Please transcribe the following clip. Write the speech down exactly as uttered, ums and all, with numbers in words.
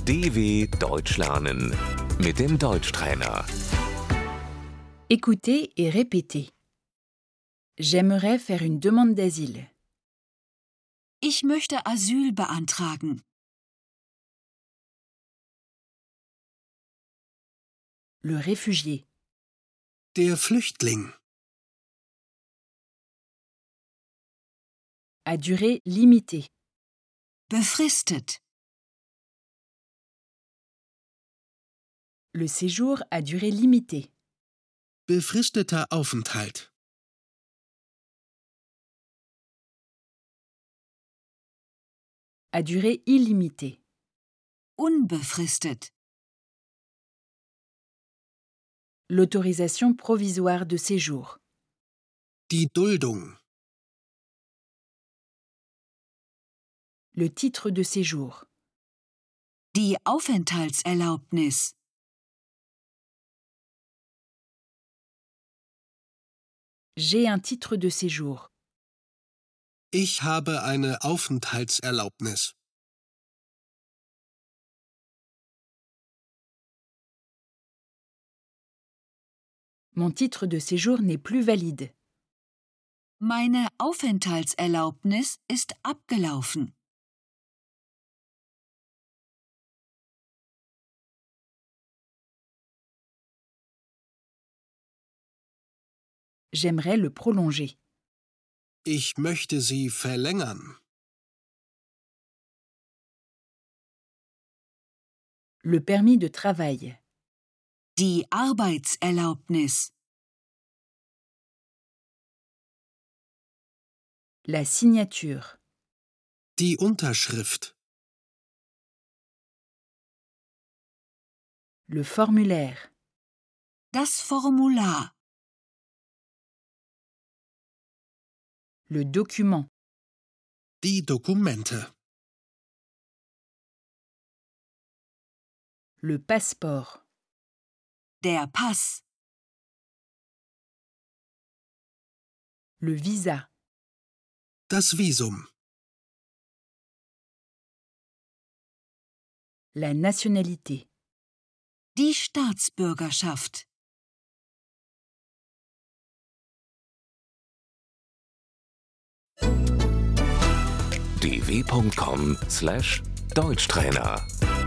D W Deutsch lernen mit dem Deutschtrainer. Écoutez et répétez. J'aimerais faire une demande d'asile. Ich möchte Asyl beantragen. Le réfugié. Der Flüchtling. À durée limitée. Befristet. Le séjour à durée limitée. Befristeter Aufenthalt. À durée illimitée. Unbefristet. L'autorisation provisoire de séjour. Die Duldung. Le titre de séjour. Die Aufenthaltserlaubnis. J'ai un titre de séjour. Ich habe eine Aufenthaltserlaubnis. Mon titre de séjour n'est plus valide. Meine Aufenthaltserlaubnis ist abgelaufen. J'aimerais le prolonger. Ich möchte sie verlängern. Le permis de travail. Die Arbeitserlaubnis. La signature. Die Unterschrift. Le formulaire. Das Formular. Le document. Die Dokumente. Le passeport. Der Pass. Le visa. Das Visum. La nationalité. Die Staatsbürgerschaft. d w punkt com slash Deutschtrainer